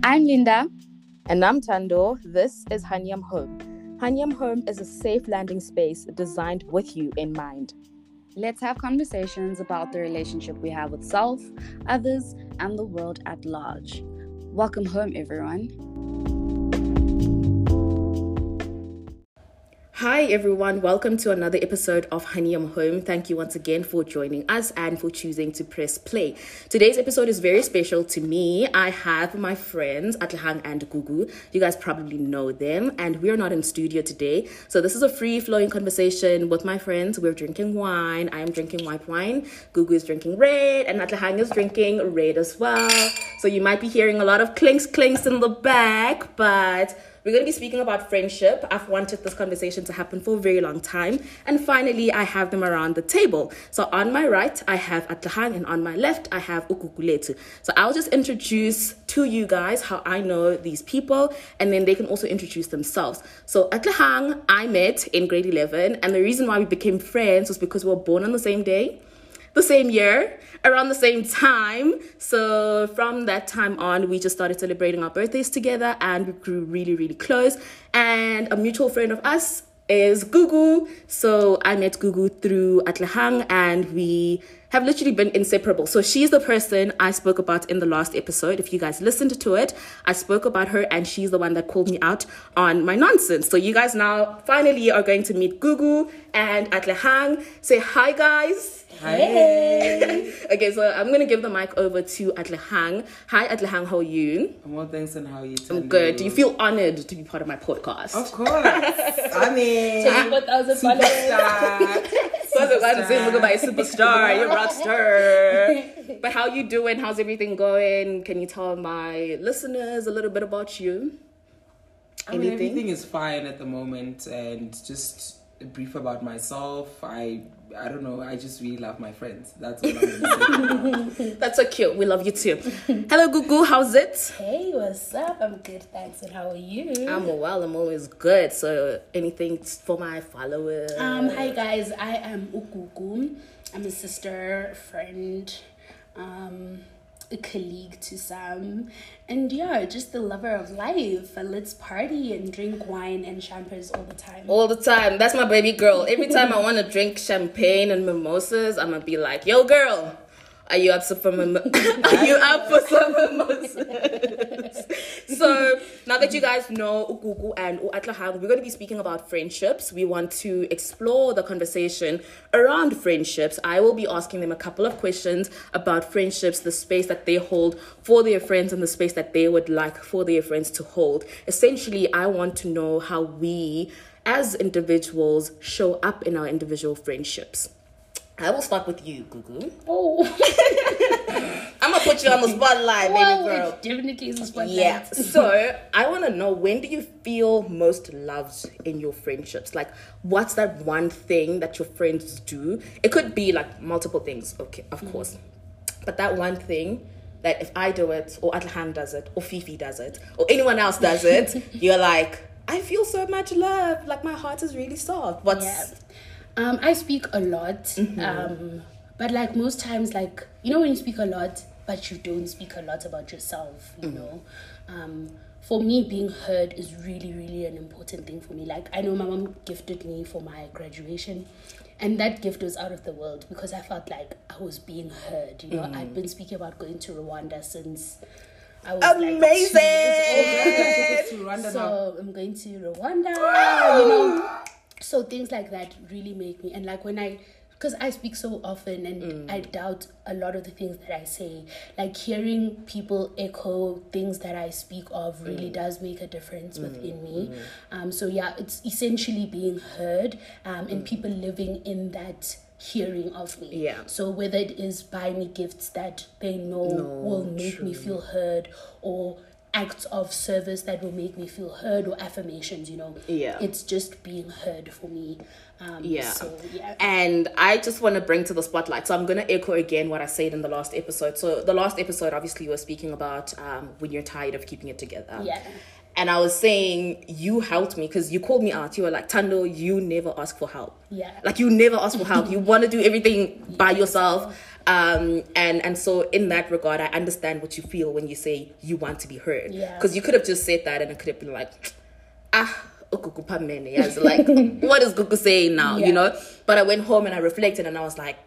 I'm Linda. And I'm Tando. This is Hanyam Home. Hanyam Home is a safe landing space designed with you in mind. Let's have conversations about the relationship we have with self, others, and the world at large. Welcome home, everyone. Hi everyone, welcome to another episode of Hanyam Home. Thank you once again for joining us and for choosing to press play. Today's episode is very special to me. I have my friends Atlahang and Gugu. You guys probably know them, and we're not in studio today. So this is a free-flowing conversation with my friends. We're drinking wine. I am drinking white wine. Gugu is drinking red, and Atlahang is drinking red as well. So you might be hearing a lot of clinks in the back, but we're going to be speaking about friendship. I've wanted this conversation to happen for a very long time. And finally, I have them around the table. So on my right, I have Atlahang, and on my left, I have Ukukuletu. So I'll just introduce to you guys how I know these people, and then they can also introduce themselves. So Atlahang, I met in grade 11, and the reason why we became friends was because we were born on the same day, the same year, around the same time. So from that time on, we just started celebrating our birthdays together, and we grew really, really close. And a mutual friend of us is Gugu. So I met Gugu through Atlahang, and we have literally been inseparable. So she's the person I spoke about in the last episode. If you guys listened to it, I spoke about her, and she's the one that called me out on my nonsense. So you guys now finally are going to meet Gugu and Atlahang. Say hi, guys. Hey. Okay, so I'm going to give the mic over to Atlahang. Hi, Atlahang, how are you? I'm well, thanks, and how are you? I'm good. Do you feel honored to be part of my podcast? Of course. I mean, 24,000 followers. Superstar. You're a rock star. But how you doing? How's everything going? Can you tell my listeners a little bit about you? I mean, everything is fine at the moment, and just a brief about myself. I don't know. I just really love my friends. That's what I'm going to say. That's so cute. We love you too. Hello, Gugu. How's it? Hey, what's up? I'm good, thanks. And how are you? I'm well. I'm always good. So, anything for my followers? Hi guys. I am Ukuku. I'm a sister, a friend, a colleague to some, and yeah, just the lover of life. Let's party and drink wine and champers all the time. All the time. That's my baby girl. Every time I want to drink champagne and mimosas, I'm gonna be like, "Yo, girl, are you up for some mimosas?" So now that you guys know Ukuku and Atlahang, we're going to be speaking about friendships. We want to explore the conversation around friendships. I will be asking them a couple of questions about friendships, the space that they hold for their friends and the space that they would like for their friends to hold. Essentially, I want to know how we as individuals show up in our individual friendships. I will start with you, Gugu. Oh. I'm going to put you on the spotlight, baby girl. It definitely is a spotlight. Yeah. So, I want to know, when do you feel most loved in your friendships? Like, what's that one thing that your friends do? It could be, like, multiple things, okay, of course. But that one thing that if I do it, or Atlahang does it, or Fifi does it, or anyone else does it, you're like, I feel so much love. Like, my heart is really soft. I speak a lot, but like most times, like, you know, when you speak a lot, but you don't speak a lot about yourself, you know. For me, being heard is really, really an important thing for me. Like, I know my mom gifted me for my graduation, and that gift was out of the world because I felt like I was being heard, you know. I've been speaking about going to Rwanda since I was amazing. Like 2 years old. So I'm going to Rwanda, you know. So things like that really make me, and like because I speak so often and I doubt a lot of the things that I say, like hearing people echo things that I speak of really does make a difference within me. So yeah, it's essentially being heard and people living in that hearing of me. Yeah. So whether it is buy me gifts that they know will make me feel heard, or acts of service that will make me feel heard, or affirmations, you know. Yeah. It's just being heard for me. So, yeah. And I just want to bring to the spotlight. So I'm going to echo again what I said in the last episode. So the last episode, obviously, we're speaking about when you're tired of keeping it together. Yeah. And I was saying, you helped me because you called me out. You were like, Tando, you never ask for help. Yeah. Like, you never ask for help. You want to do everything by yourself. And so in that regard, I understand what you feel when you say you want to be heard. Because you could have just said that and it could have been like, Ukuku pamene. I was like, what is Gugu saying now? You know? But I went home and I reflected and I was like,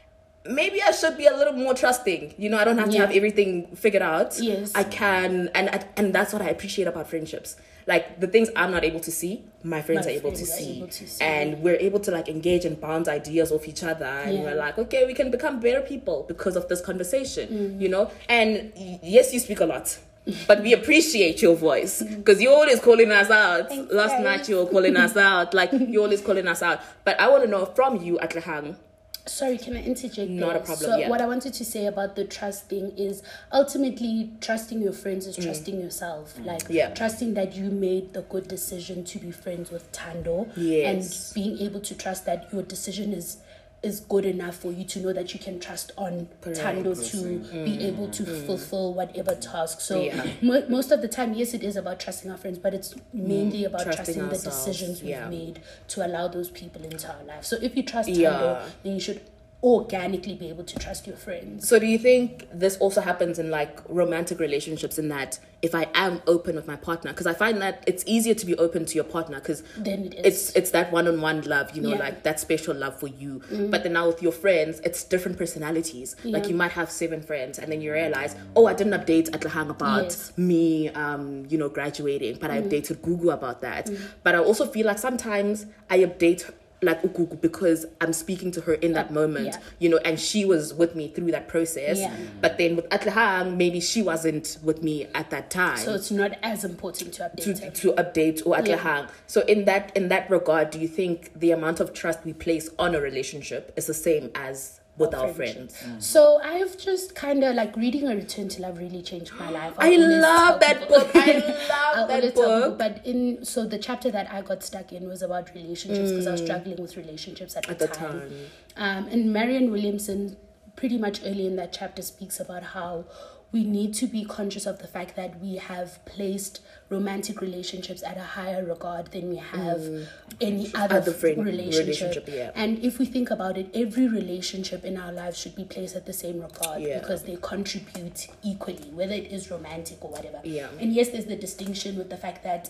maybe I should be a little more trusting. You know, I don't have to have everything figured out. Yes. I can, and that's what I appreciate about friendships. Like, the things I'm not able to see, my friends are able to see. And we're able to, like, engage and bounce ideas off each other. And we're like, okay, we can become better people because of this conversation, you know? And yes, you speak a lot. But we appreciate your voice because you're always calling us out. Thanks, Last guys. night you were calling us out. Like, you're always calling us out. But I want to know from you, Atlehang. Sorry, can I interject? Not there? a problem. So what I wanted to say about the trust thing is ultimately trusting your friends is trusting yourself. Like trusting that you made the good decision to be friends with Tando. Yes. And being able to trust that your decision is good enough for you to know that you can trust on Tando to be able to fulfill whatever task. So most of the time, yes, it is about trusting our friends, but it's mainly about trusting the decisions we've made to allow those people into our life. So if you trust Tando, then you should organically be able to trust your friends. So do you think this also happens in like romantic relationships, in that if I am open with my partner, because I find that it's easier to be open to your partner because then it's that one-on-one love, you know, like that special love for you. But then now with your friends, it's different personalities. Like you might have 7 friends and then you realize, oh, I didn't update Atlehang about me you know, graduating, but I updated Gugu about that. But I also feel like sometimes I update like Ukuku because I'm speaking to her in that moment, you know, and she was with me through that process. But then with Atlehang, maybe she wasn't with me at that time. So it's not as important to update her. To update or Atlehang. So in that regard, do you think the amount of trust we place on a relationship is the same as with our friends? So I've just kind of like reading A Return to Love really changed my life. I love that book. I love that book. But so the chapter that I got stuck in was about relationships because I was struggling with relationships at the time. And Marianne Williamson pretty much early in that chapter speaks about how we need to be conscious of the fact that we have placed romantic relationships at a higher regard than we have any other relationship. And if we think about it, every relationship in our lives should be placed at the same regard because they contribute equally, whether it is romantic or whatever. And yes, there's the distinction with the fact that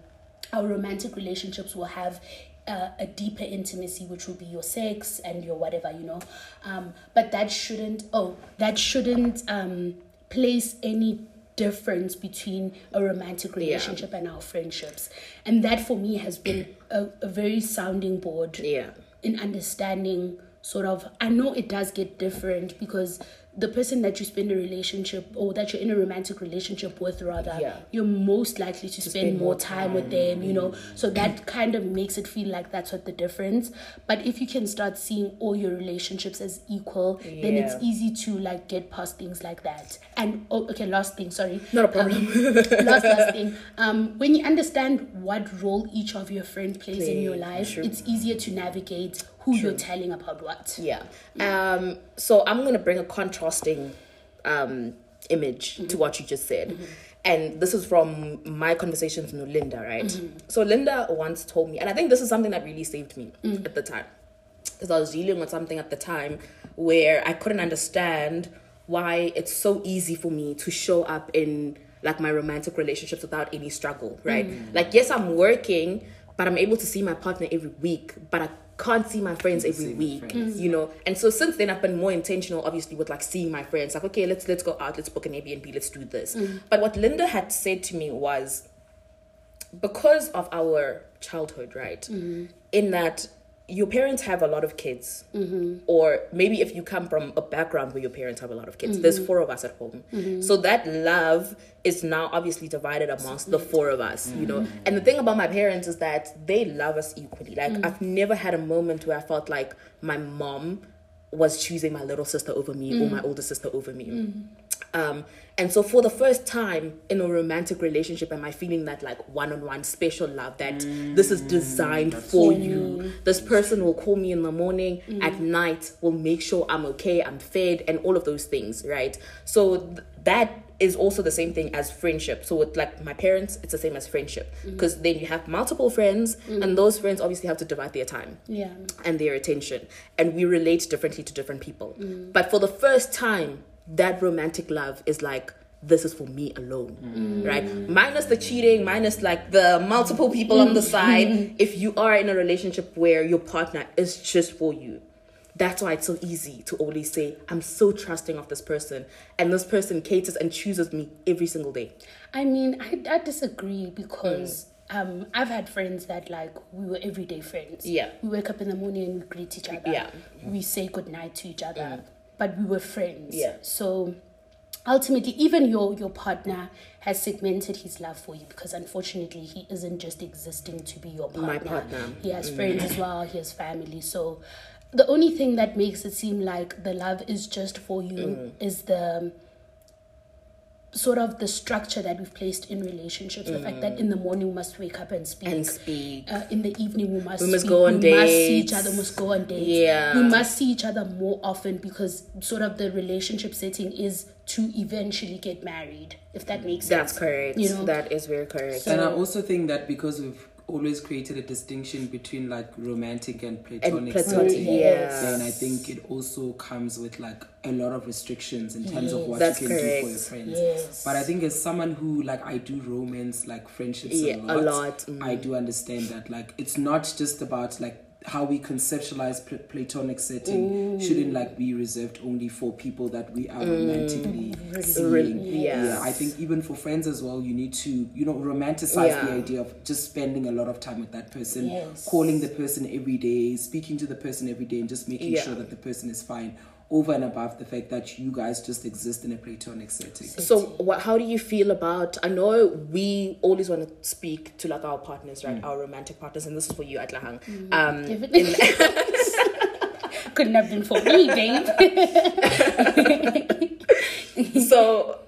our romantic relationships will have a deeper intimacy, which will be your sex and your whatever, you know. But that shouldn't place any difference between a romantic relationship and our friendships. And that for me has been a very sounding board in understanding sort of, I know it does get different because the person that you spend a relationship or that you're in a romantic relationship with you're most likely to spend more time with them, you know, so that kind of makes it feel like that's what the difference. But if you can start seeing all your relationships as equal, then it's easy to like get past things like that. And last thing, sorry, not a problem. last thing, when you understand what role each of your friends plays in your life, it's easier to navigate who you're telling about what. So I'm going to bring a contrasting image to what you just said. And this is from my conversations with Linda, right? So Linda once told me, and I think this is something that really saved me at the time, because I was dealing with something at the time where I couldn't understand why it's so easy for me to show up in like my romantic relationships without any struggle, right? Like, yes, I'm working, but I'm able to see my partner every week, but I can't see my friends every week, you know. And so since then I've been more intentional, obviously, with like seeing my friends, like, okay, let's go out, let's book an Airbnb, let's do this. But what Linda had said to me was, because of our childhood, right, in that your parents have a lot of kids, or maybe if you come from a background where your parents have a lot of kids, there's 4 of us at home, so that love is now obviously divided amongst the 4 of us, you know. And the thing about my parents is that they love us equally. Like, I've never had a moment where I felt like my mom was choosing my little sister over me or my older sister over me. And so for the first time in a romantic relationship, am I feeling that like one-on-one special love, that this is designed for you. This person will call me in the morning, at night will make sure I'm okay, I'm fed, and all of those things, right? So that is also the same thing as friendship. So with like my parents, it's the same as friendship, because then you have multiple friends, and those friends obviously have to divide their time and their attention, and we relate differently to different people. But for the first time, that romantic love is like, this is for me alone, right? Minus the cheating, minus like the multiple people on the side. If you are in a relationship where your partner is just for you, that's why it's so easy to always say, I'm so trusting of this person, and this person caters and chooses me every single day. I mean, I disagree, because I've had friends that, like, we were everyday friends. Yeah. We wake up in the morning and we greet each other. Yeah. We say goodnight to each other. But we were friends. Yeah. So ultimately, even your partner has segmented his love for you, because unfortunately he isn't just existing to be your partner. My partner. He has friends as well, he has family. So the only thing that makes it seem like the love is just for you is the sort of the structure that we've placed in relationships. The fact that in the morning we must wake up and speak. In the evening we must speak. Go on dates. We must see each other, must go on dates. Yeah. We must see each other more often, because sort of the relationship setting is to eventually get married, if that makes sense. That's correct. You know? That is very correct. So, and I also think that because we've always created a distinction between like romantic and platonic setting, then I think it also comes with like a lot of restrictions in terms of what you can do for your friends. But I think as someone who, like, I do romance like friendships a lot. I do understand that like it's not just about like how we conceptualize platonic setting shouldn't like be reserved only for people that we are romantically seeing. I think even for friends as well, you need to, you know, romanticize the idea of just spending a lot of time with that person, calling the person every day, speaking to the person every day, and just making sure that the person is fine, over and above the fact that you guys just exist in a platonic setting. So how do you feel about, I know we always want to speak to like our partners, right? Our romantic partners, and this is for you, Atlahang. Couldn't have been for me, babe. So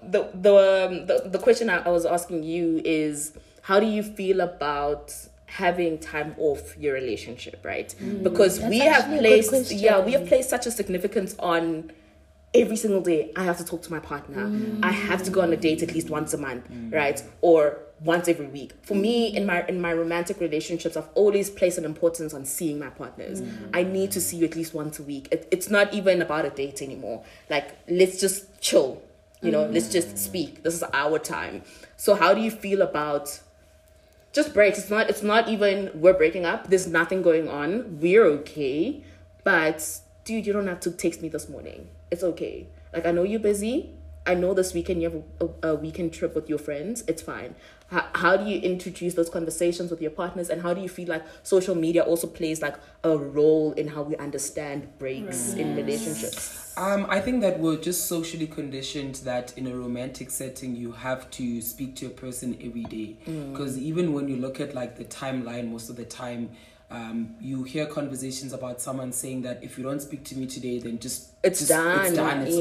the question I was asking you is, how do you feel about having time off your relationship, right? Because we have placed such a significance on every single day. I have to talk to my partner. I have to go on a date at least once a month, right? Or once every week. For me, in my romantic relationships, I've always placed an importance on seeing my partners. I need to see you at least once a week. It's not even about a date anymore. Like, let's just chill, you know, let's just speak. This is our time. So how do you feel about just breaks? It's not even we're breaking up, there's nothing going on, we're okay, but dude, you don't have to text me this morning. It's okay. Like, I know you're busy. I know this weekend you have a weekend trip with your friends. It's fine. How do you introduce those conversations with your partners, and how do you feel like social media also plays like a role in how we understand breaks in relationships? I think that we're just socially conditioned that in a romantic setting you have to speak to a person every day, because even when you look at like the timeline, most of the time you hear conversations about someone saying that if you don't speak to me today, then it's done, it's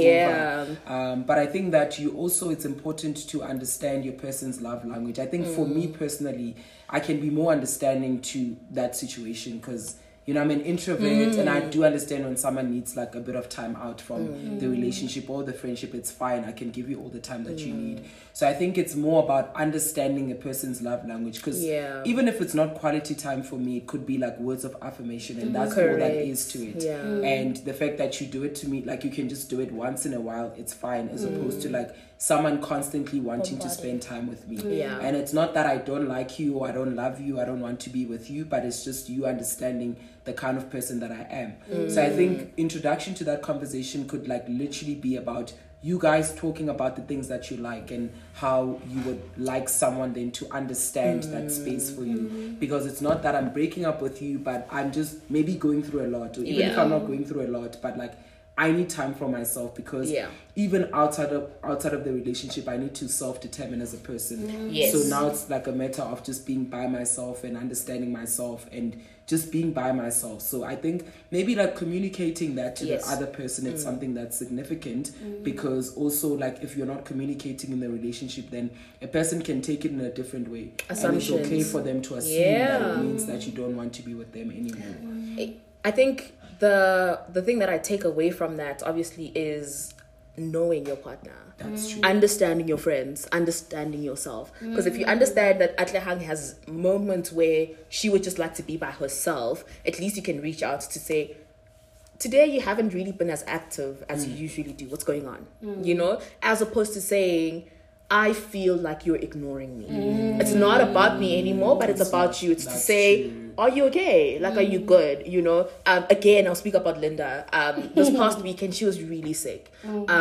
over. But I think that it's important to understand your person's love language. I think for me personally, I can be more understanding to that situation, because you know, I'm an introvert, and I do understand when someone needs like a bit of time out from the relationship or the friendship. It's fine. I can give you all the time that you need. So I think it's more about understanding a person's love language, because even if it's not quality time for me, it could be like words of affirmation, and that's all that is to it. And the fact that you do it to me, like you can just do it once in a while, it's fine, as opposed to like someone constantly wanting to spend time with me. And it's not that I don't like you or I don't love you, I don't want to be with you, but it's just you understanding the kind of person that I am. So I think introduction to that conversation could like literally be about you guys talking about the things that you like and how you would like someone then to understand that space for you. Because it's not that I'm breaking up with you, but I'm just maybe going through a lot, or even if I'm not going through a lot, but like I need time for myself, because even outside of the relationship, I need to self-determine as a person. So now it's like a matter of just being by myself and understanding myself and just being by myself. So I think maybe like communicating that to the other person, it's something that's significant, because also like if you're not communicating in the relationship, then a person can take it in a different way. Assumptions. And it's okay for them to assume that it means that you don't want to be with them anymore. I think the thing that I take away from that obviously is knowing your partner. That's true. Understanding your friends, understanding yourself. Because if you understand that Atlehang has moments where she would just like to be by herself, at least you can reach out to say, today you haven't really been as active as you usually do. What's going on? You know, as opposed to saying, I feel like you're ignoring me. It's not about me anymore, but it's about you. It's to say, true. are you okay? Like, are you good? You know, again, I'll speak about Linda. This past weekend, she was really sick.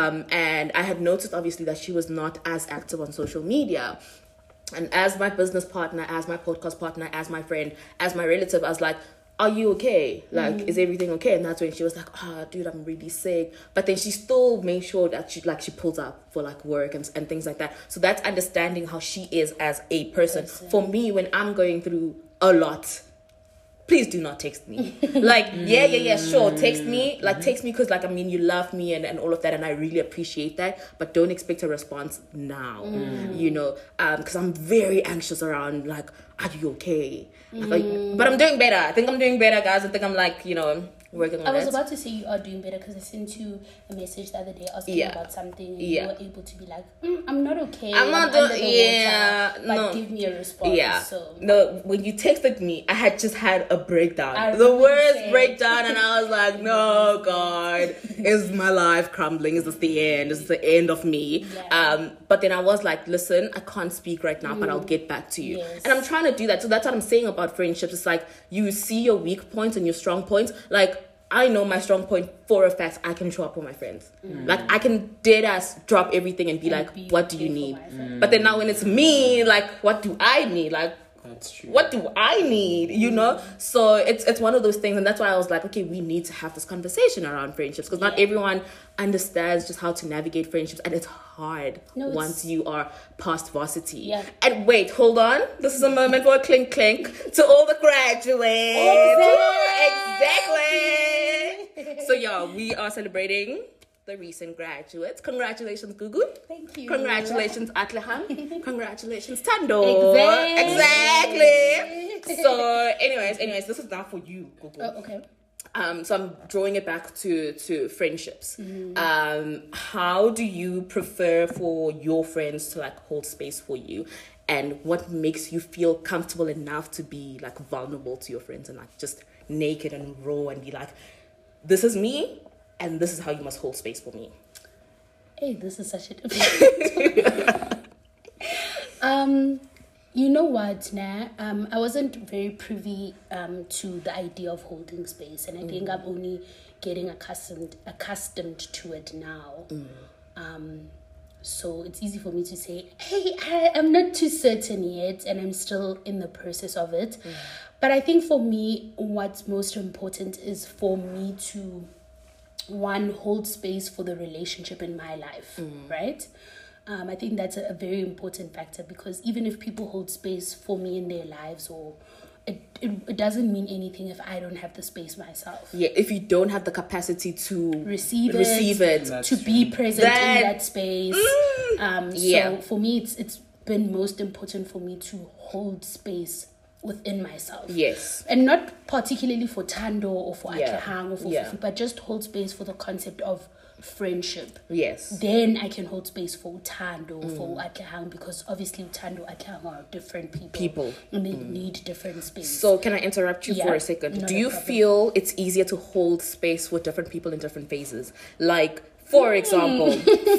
And I had noticed, obviously, that she was not as active on social media. And as my business partner, as my podcast partner, as my friend, as my relative, I was like, are you okay? Like, is everything okay? And that's when she was like, dude, I'm really sick. But then she still made sure that she pulls up for like work and things like that. So that's understanding how she is as a person. For me, when I'm going through a lot, please do not text me. Like, yeah, sure, text me. Like, text me because, like, I mean, you love me and all of that, and I really appreciate that. But don't expect a response now, you know, because I'm very anxious around, like, are you okay? Like, but I'm doing better. I think I'm doing better, guys. I think I'm, like, you know, working on it. I was about to say you are doing better because I sent you a message the other day asking about something and you were able to be like, I'm not okay. I'm not under doing, the water, but give me a response. Yeah. So. No, when you texted me, I had just had a breakdown. The really worst said. breakdown, and I was like, no, God, is my life crumbling? Is this the end? Is this the end of me? Yeah. But then I was like, listen, I can't speak right now, but I'll get back to you. Yes. And I'm trying to do that. So that's what I'm saying about friendships. It's like, you see your weak points and your strong points. Like, I know my strong point for a fact. I can show up for my friends. Like, I can dead ass drop everything and be like, what do you need? But then now when it's me, like, what do I need? Like, That's true. what do I need? You know? So it's one of those things. And that's why I was like, okay, we need to have this conversation around friendships. Because not everyone understands just how to navigate friendships. And it's hard once you are past varsity. Yeah. And wait, hold on. This is a moment for a clink clink to all the graduates. Exactly. So yeah, we are celebrating the recent graduates. Congratulations, Gugu. Thank you. Congratulations, Atlehang. Congratulations, Tando. Exactly. So, anyways, this is now for you, Gugu. Oh, okay. So I'm drawing it back to friendships. How do you prefer for your friends to like hold space for you? And what makes you feel comfortable enough to be like vulnerable to your friends and like just naked and raw and be like, this is me and this is how you must hold space for me? Hey, this is such a difficult you know what, Nah? I wasn't very privy to the idea of holding space, and I think I'm only getting accustomed to it now. So it's easy for me to say, hey, I'm not too certain yet, and I'm still in the process of it. But I think for me, what's most important is for me to, one, hold space for the relationship in my life, right? I think that's a very important factor, because even if people hold space for me in their lives, or it doesn't mean anything if I don't have the space myself. Yeah, if you don't have the capacity to receive it That's to true. be present in that space. So for me, it's been most important for me to hold space within myself. Yes. And not particularly for Tando or for Atlehang or for Yeah. Fifi, but just hold space for the concept of friendship. Yes. Then I can hold space for Tando, for Atlehang, because obviously Tando, Atlehang are different people. And they need different space. So can I interrupt you for a second? Not Do a you problem. feel it's easier to hold space with different people in different phases? Like, for example,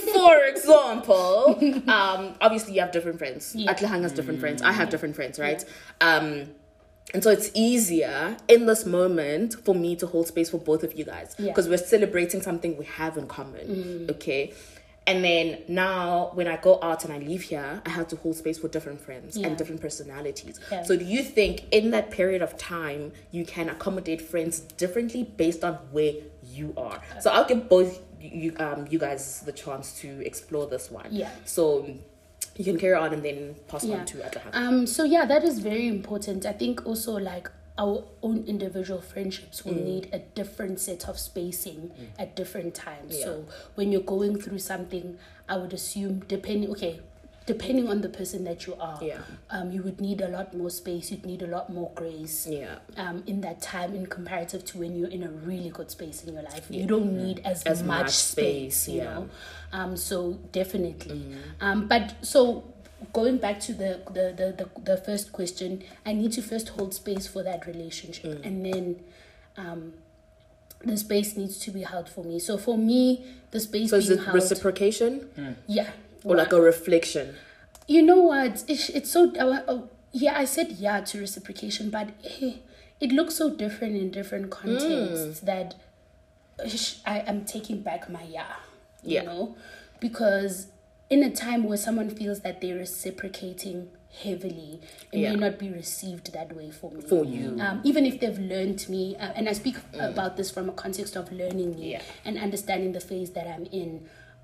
obviously you have different friends. Atlehang has different friends. I have different friends, right? And so it's easier in this moment for me to hold space for both of you guys, because we're celebrating something we have in common, okay? And then now when I go out and I leave here, I have to hold space for different friends and different personalities. Yeah. So do you think in that period of time, you can accommodate friends differently based on where you are? So I'll give both you guys the chance to explore this one. Yeah. So you can carry on and then pass on to Atlehang. So yeah, that is very important. I think also like our own individual friendships will need a different set of spacing at different times. So when you're going through something, I would assume depending on the person that you are, Yeah. You would need a lot more space. You'd need a lot more grace. Yeah. In that time, in comparative to when you're in a really good space in your life, you don't need as much space. You know, so definitely. But so going back to the first question, I need to first hold space for that relationship, and then the space needs to be held for me. So for me, the space So being is it held, reciprocation? yeah, Or like a reflection? you know what? It's so I said yeah to reciprocation, but it looks so different in different contexts that I am taking back my yeah. You know, because in a time where someone feels that they're reciprocating heavily, it may not be received that way for me. For you. Even if they've learned me, and I speak about this from a context of learning me and understanding the phase that I'm in.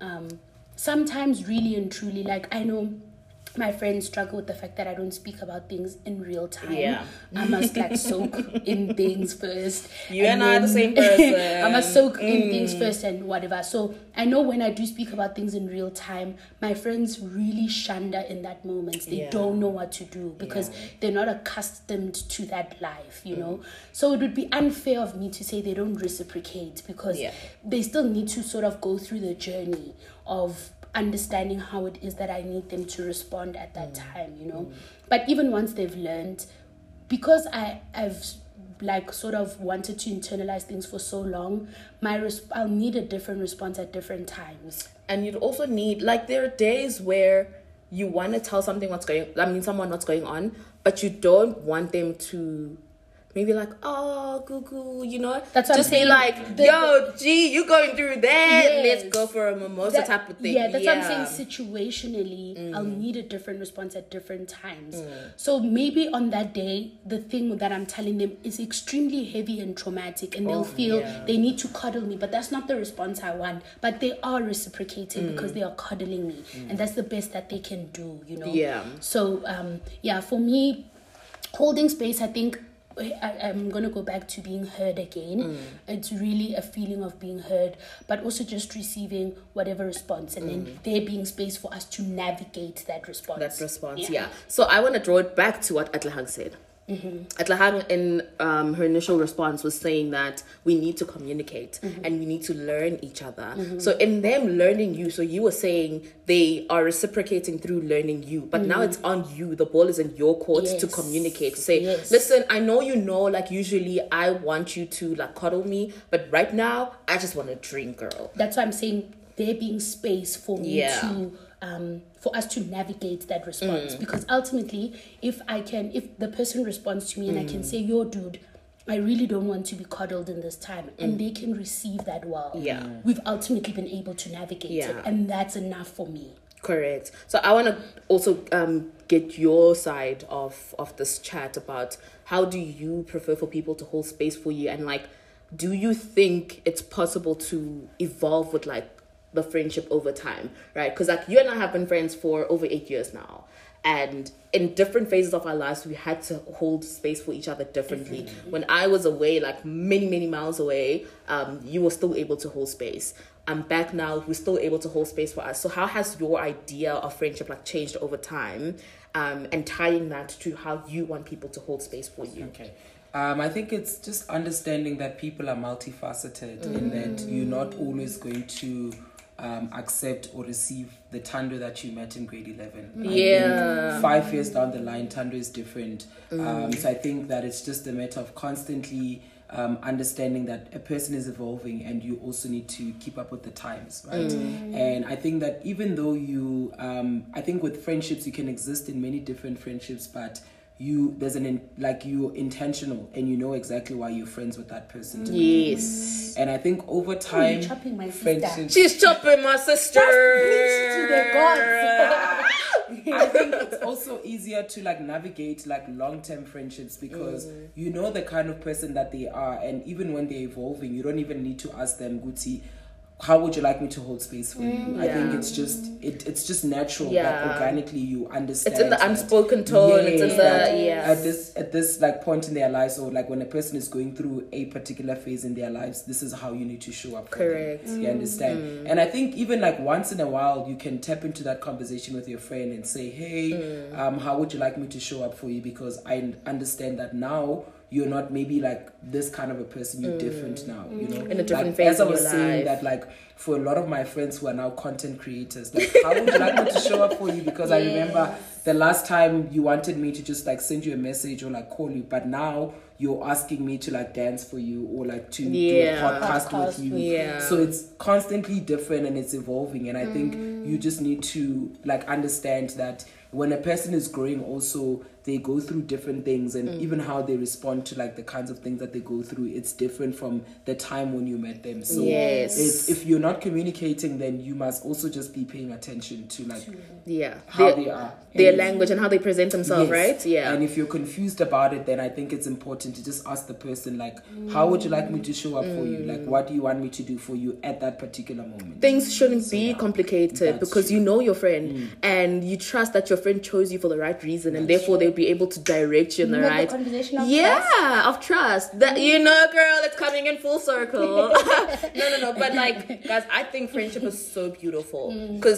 Sometimes really and truly, like I know my friends struggle with the fact that I don't speak about things in real time. Yeah. I must like soak in things first. You and I are the same person. I must soak in things first and whatever. So I know when I do speak about things in real time, my friends really shunda in that moment. They don't know what to do because they're not accustomed to that life, you know. So it would be unfair of me to say they don't reciprocate because they still need to sort of go through the journey of understanding how it is that I need them to respond at that time, you know. But even once they've learned, because I've like sort of wanted to internalize things for so long, I'll need a different response at different times. And you'd also need, like, there are days where you want to tell someone what's going on, but you don't want them to maybe like, oh, goo, you know? That's what just I'm saying. Be like, yo, gee, you going through that. Yes. Let's go for a mimosa type of thing. Yeah, that's what I'm saying. Situationally, I'll need a different response at different times. So maybe on that day, the thing that I'm telling them is extremely heavy and traumatic, and they'll feel they need to cuddle me, but that's not the response I want. But they are reciprocating because they are cuddling me, and that's the best that they can do, you know? Yeah. So, for me, holding space, I think, I'm going to go back to being heard again. It's really a feeling of being heard, but also just receiving whatever response, and then there being space for us to navigate that response. Yeah. So I want to draw it back to what Atlahang said. Atlahang in her initial response was saying that we need to communicate and we need to learn each other. So in them learning you, so you were saying they are reciprocating through learning you, but now it's on you. The ball is in your court to communicate, to say, listen, I know you know, like usually I want you to like cuddle me, but right now I just want to drink, girl. That's why I'm saying there being space for me to for us to navigate that response, because ultimately if the person responds to me and I can say, yo dude, I really don't want to be cuddled in this time, and they can receive that well, we've ultimately been able to navigate it, and that's enough for me. Correct. So I want to also get your side of this chat about how do you prefer for people to hold space for you, and like, do you think it's possible to evolve with like the friendship over time, right? Because like you and I have been friends for over 8 years now, and in different phases of our lives we had to hold space for each other differently. When I was away, like many miles away, you were still able to hold space. I'm back now, we're still able to hold space for us. So how has your idea of friendship like changed over time, and tying that to how you want people to hold space for you? Okay. I think it's just understanding that people are multifaceted, in that you're not always going to accept or receive the Thando that you met in grade 11. I think 5 years down the line, Thando is different. So I think that it's just a matter of constantly understanding that a person is evolving, and you also need to keep up with the times, right? And I think that even though you, I think with friendships, you can exist in many different friendships, but you're intentional, and you know exactly why you're friends with that person. Yes. And I think over time, You're chopping my sister. She's chopping my sister. To the gods. I think it's also easier to like navigate like long-term friendships, because you know the kind of person that they are, and even when they're evolving, you don't even need to ask them, Guti, how would you like me to hold space for you? I think it's just natural that organically you understand. It's in the unspoken tone. It's in the at this like point in their lives, or like when a person is going through a particular phase in their lives, this is how you need to show up. Correct. You understand? And I think even like once in a while, you can tap into that conversation with your friend and say, hey, how would you like me to show up for you? Because I understand that now you're not maybe like this kind of a person, you're different now, you know, in a different like, phase as I of was your saying life. that, like, for a lot of my friends who are now content creators, like, how would you like me to show up for you? Because I remember the last time you wanted me to just like send you a message or like call you, but now you're asking me to like dance for you or like to do a podcast with you. So it's constantly different and it's evolving, and I think you just need to like understand that when a person is growing, also they go through different things, and even how they respond to like the kinds of things that they go through, it's different from the time when you met them. So it's, if you're not communicating, then you must also just be paying attention to like how they are, their language and how they present themselves, right? And if you're confused about it, then I think it's important to just ask the person, like, how would you like me to show up for you? Like, what do you want me to do for you at that particular moment? Things shouldn't be complicated, because you know your friend and you trust that your friend chose you for the right reason, and therefore they'll be able to direct you in the right conversation of of trust. That, you know, girl, it's coming in full circle. No, but like, guys, I think friendship is so beautiful, because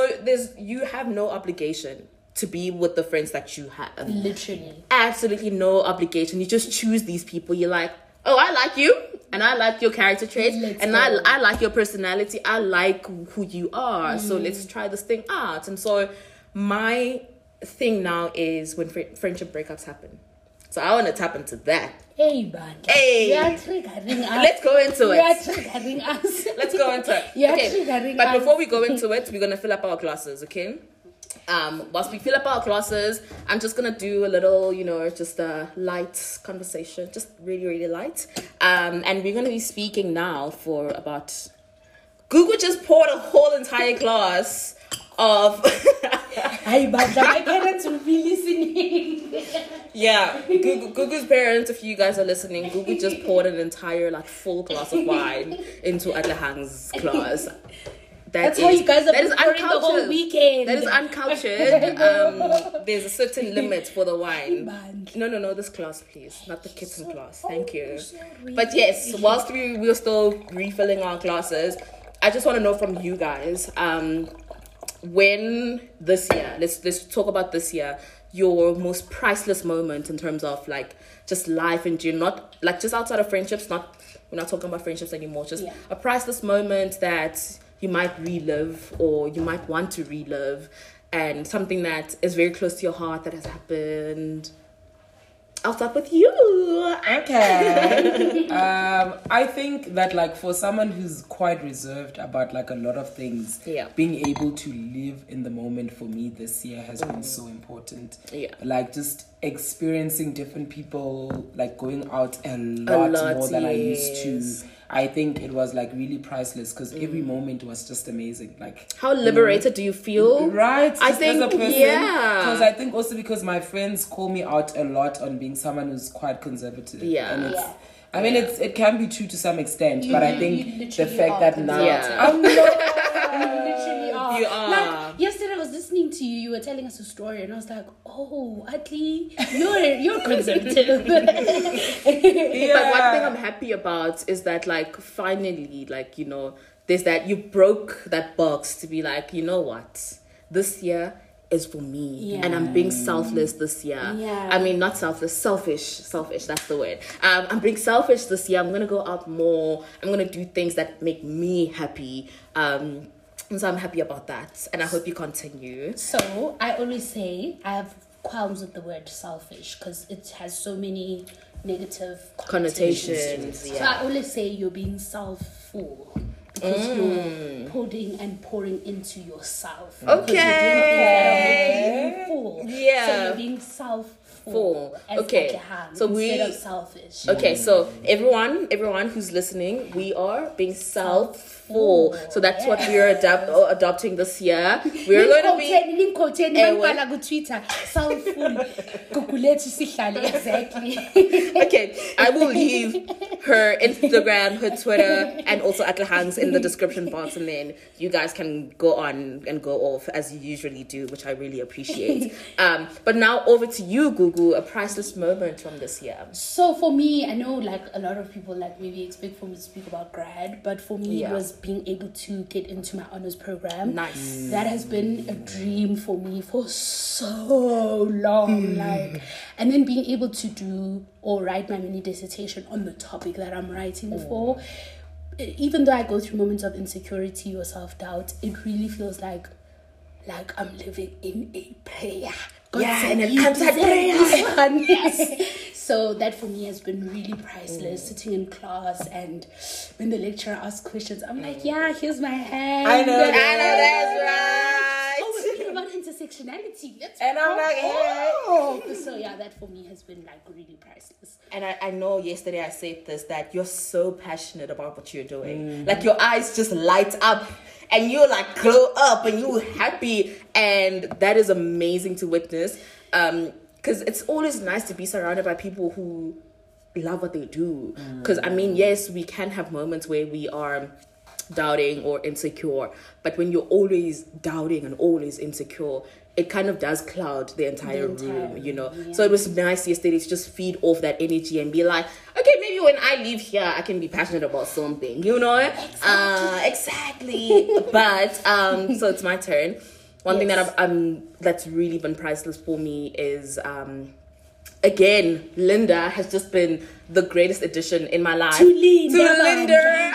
you have no obligation to be with the friends that you have. Literally. Absolutely no obligation. You just choose these people. You're like, oh, I like you, and I like your character traits, I like your personality, I like who you are, so let's try this thing out. And so my thing now is when friendship breakups happen. So I want to tap into that. Hey, man. Hey. You are triggering us. Let's go into it. You are triggering us. Let's go into it. You are triggering but us. before we go into it, we're going to fill up our glasses, okay? Whilst we fill up our glasses, I'm just gonna do a little, just a light conversation, just really, really light. And we're gonna be speaking now for about. Google just poured a whole entire glass of. Hey, but my parents will be listening. Yeah, Google's parents, if you guys are listening, Google just poured an entire full glass of wine into Atlahang's glass. That's how you guys are pouring the whole weekend. That is uncultured. There's a certain limit for the wine. No, this glass, please. Not the kitten glass. Thank you. Sorry. But yes, whilst we're still refilling our glasses, I just want to know from you guys, when this year, let's talk about this year, your most priceless moment in terms of just life and not just outside of friendships, we're not talking about friendships anymore, just a priceless moment that you might relive or you might want to relive, and something that is very close to your heart that has happened. I'll start with you. Okay. I think that for someone who's quite reserved about a lot of things, being able to live in the moment for me this year has been so important. Yeah. Just experiencing different people, going out a lot more than I used to. I think it was really priceless, because every moment was just amazing. How liberated do you feel? Right. I think, as a person, because I think also because my friends call me out a lot on being someone who's quite conservative. Yeah. And it's, I mean, it can be true to some extent, but I think the fact that now I'm not. You are. Yesterday I was listening to you. You were telling us a story, and I was like, "Oh, Atli, you're conservative." But one thing I'm happy about is that, finally, there's that you broke that box to be you know what, this year is for me, and I'm being selfless this year. I mean, not selfless, selfish, that's the word. I'm being selfish this year. I'm gonna go out more. I'm gonna do things that make me happy. And so I'm happy about that, and I hope you continue. So I always say I have qualms with the word selfish because it has so many negative connotations. So I always say you're being self-full because you're putting and pouring into yourself. Okay. Full. Yeah. So you're being self-full. Okay. So instead of selfish. Okay. So everyone who's listening, we are being self-full. 4. So that's what we're adopting this year. We're going to be Twitter. Exactly. Okay, I will leave her Instagram, her Twitter, and also Atlahang's in the description box, and then you guys can go on and go off as you usually do, which I really appreciate. But now over to you, Gugu, a priceless moment from this year. So for me, I know like a lot of people like maybe expect for me to speak about grad, but for me it was being able to get into my honors program. Nice. That has been a dream for me for so long, like, and then being able to do or write my mini dissertation on the topic that I'm writing for. Even though I go through moments of insecurity or self-doubt, it really feels like I'm living in a prayer. And it comes at prayer. So that for me has been really priceless. Sitting in class, and when the lecturer asks questions, I'm like, yeah, here's my hand. I know that's right. Oh, we're talking about intersectionality. And I'm like, hey. So yeah, that for me has been like really priceless. And I know yesterday I said this, that you're so passionate about what you're doing. Like your eyes just light up and you like glow up and you're happy. And that is amazing to witness. Because it's always nice to be surrounded by people who love what they do. Because I mean, yes, we can have moments where we are doubting or insecure, but when you're always doubting and always insecure, it kind of does cloud the entire room, you know. So it was nice yesterday to just feed off that energy and be like, okay, maybe when I leave here I can be passionate about something, you know. Exactly. But so it's my turn. One thing that that's really been priceless for me is again, Linda has just been the greatest addition in my life. To Linda.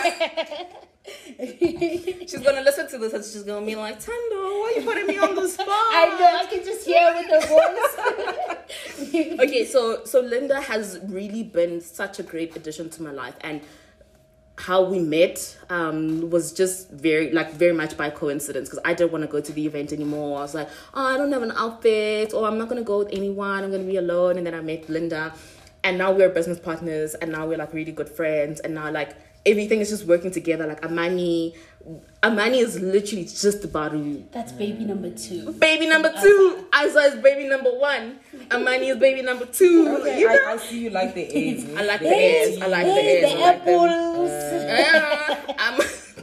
She's gonna listen to this and she's gonna be like, Tando, why are you putting me on the spot? I know, I can just hear with her voice. Okay, so Linda has really been such a great addition to my life, and how we met was just very much by coincidence, because I didn't want to go to the event anymore. I was like, oh, I don't have an outfit, or I'm not gonna go with anyone, I'm gonna be alone. And then I met Linda, and now we're business partners, and now we're like really good friends, and now like everything is just working together. Like Amani is literally just about to... That's baby number 2. Baby number 2. Isa is baby number 1. Amani is baby number 2. Okay, you know? I see you like the eggs. I like the eggs. I like the eggs. The apples.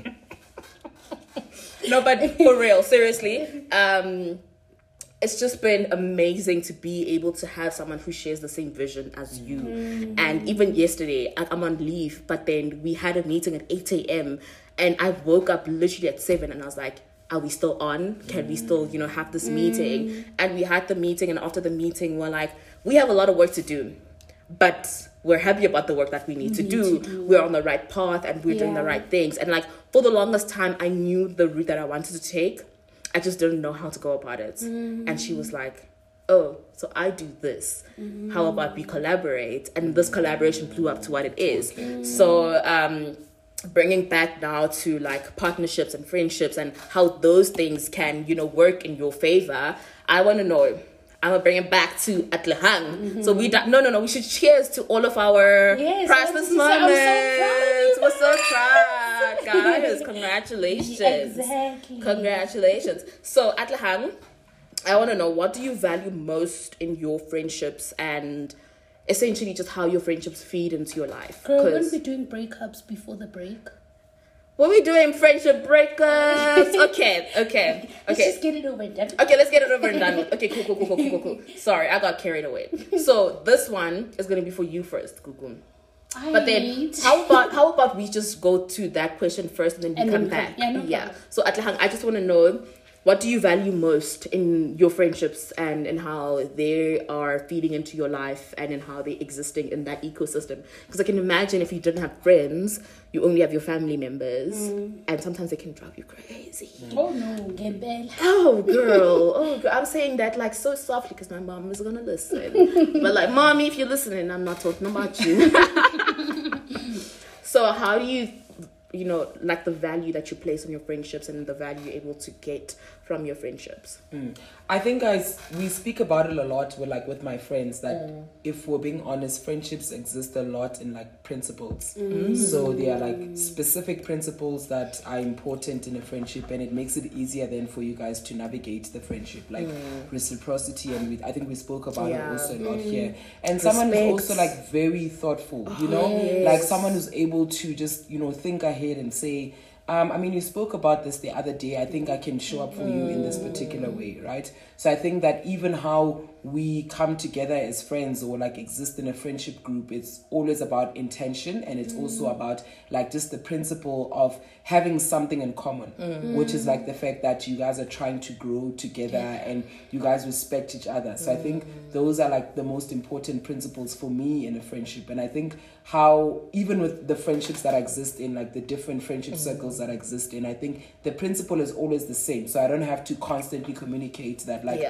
No, but for real, seriously, it's just been amazing to be able to have someone who shares the same vision as you. And even yesterday, I'm on leave, but then we had a meeting at 8 a.m. and I woke up literally at 7 and I was like, are we still on? Can we still, have this meeting? And we had the meeting, and after the meeting, we're like, we have a lot of work to do, but we're happy about the work that we need to do. We're on the right path and we're doing the right things. And like, for the longest time, I knew the route that I wanted to take. I just didn't know how to go about it. And she was like, oh, so I do this. How about we collaborate? And this collaboration blew up to what it is. So bringing back now to like partnerships and friendships and how those things can, work in your favor, I want to know. I'm gonna bring it back to Atlahang. So we should cheers to all of our priceless moments. We're so proud, guys. Congratulations. Exactly. Congratulations. So Atlahang, I want to know, what do you value most in your friendships, and essentially just how your friendships feed into your life? Girl, when we're doing breakups before the break. What we doing, friendship breakups? Okay. Let's just get it over and done with. Okay, let's get it over and done with. Okay, cool. Sorry, I got carried away. So this one is gonna be for you first, Gugu. But then, how about we just go to that question first, and then we come back. Yeah. So Atlahang, I just want to know, what do you value most in your friendships, and in how they are feeding into your life, and in how they're existing in that ecosystem? Because I can imagine if you didn't have friends, you only have your family members, and sometimes they can drive you crazy. Oh no, Gembel. Oh girl, I'm saying that like so softly because my mom is gonna listen. But like, mommy, if you're listening, I'm not talking about you. So how do you you know, like the value that you place on your friendships and the value you're able to get from your friendships? I think, guys, we speak about it a lot with my friends, that if we're being honest, friendships exist a lot in like principles. So there are like specific principles that are important in a friendship, and it makes it easier then for you guys to navigate the friendship, like reciprocity, and I think we spoke about it also a lot here. And someone who's also like very thoughtful, you know, like someone who's able to just, you know, think ahead and say, I mean, you spoke about this the other day. I think I can show up for you in this particular way, right? So I think that even how we come together as friends or like exist in a friendship group, it's always about intention, and it's also about like just the principle of having something in common, which is like the fact that you guys are trying to grow together and you guys respect each other. So I think those are like the most important principles for me in a friendship. And I think how even with the friendships that exist in like the different friendship circles that exist in, I think the principle is always the same. So I don't have to constantly communicate that like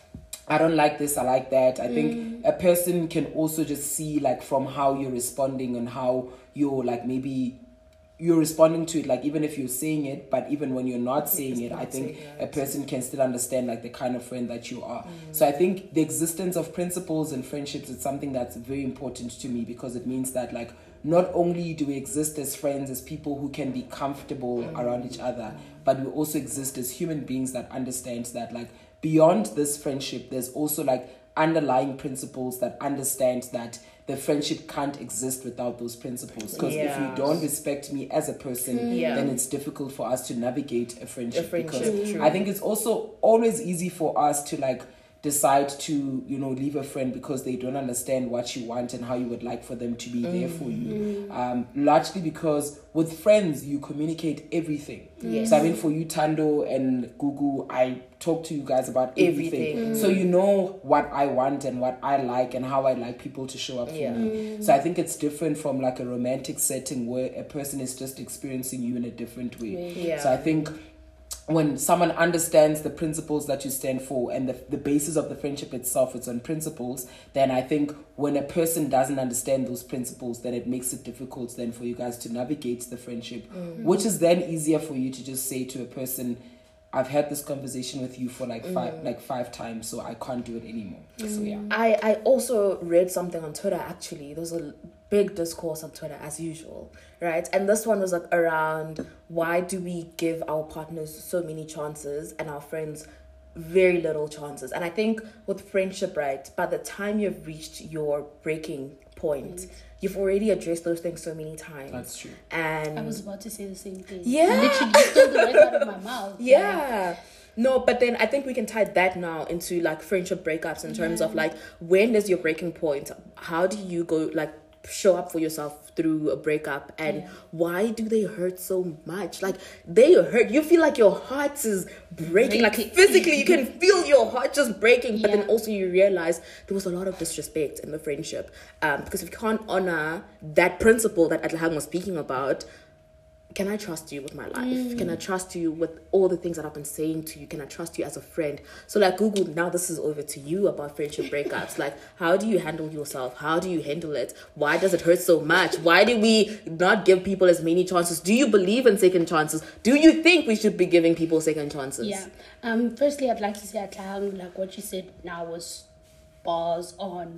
I don't like this, I like that. I think a person can also just see like from how you're responding and how you're like maybe you're responding to it, like even if you're saying it, but even when you're not saying it, I think a person can still understand like the kind of friend that you are. So I think the existence of principles and friendships is something that's very important to me, because it means that like not only do we exist as friends, as people who can be comfortable around each other, but we also exist as human beings that understands that like beyond this friendship, there's also like underlying principles that understand that the friendship can't exist without those principles. Because if you don't respect me as a person, then it's difficult for us to navigate a friendship. Because I think it's also always easy for us to like decide to, you know, leave a friend because they don't understand what you want and how you would like for them to be there for you. Largely because with friends, you communicate everything. So I mean, for you, Tando and Gugu, I talk to you guys about everything. So you know what I want and what I like and how I like people to show up for me. So I think it's different from like a romantic setting where a person is just experiencing you in a different way. So I think when someone understands the principles that you stand for and the basis of the friendship itself, it's on principles, then I think when a person doesn't understand those principles, then it makes it difficult then for you guys to navigate the friendship, which is then easier for you to just say to a person, I've had this conversation with you for like five times, so I can't do it anymore. So yeah. I also read something on Twitter, actually. There was a big discourse on Twitter as usual, right? And this one was like around, why do we give our partners so many chances and our friends very little chances? And I think with friendship, right, by the time you've reached your breaking point, you've already addressed those things so many times. That's true. And I was about to say the same thing. Yeah. Literally stole the words out of my mouth. Yeah. No, but then I think we can tie that now into like friendship breakups in terms of like, when is your breaking point? How do you go like show up for yourself through a breakup, and why do they hurt so much? Like they hurt, you feel like your heart is breaking, like physically you can feel your heart just breaking, but then also you realize there was a lot of disrespect in the friendship, because if you can't honor that principle that Atlahang was speaking about, can I trust you with my life? Can I trust you with all the things that I've been saying to you? Can I trust you as a friend? So like Google, now this is over to you about friendship breakups. Like, how do you handle yourself? How do you handle it? Why does it hurt so much? Why do we not give people as many chances? Do you believe in second chances? Do you think we should be giving people second chances? Yeah. Firstly, I'd like to say, Atlang, like what you said now was bars on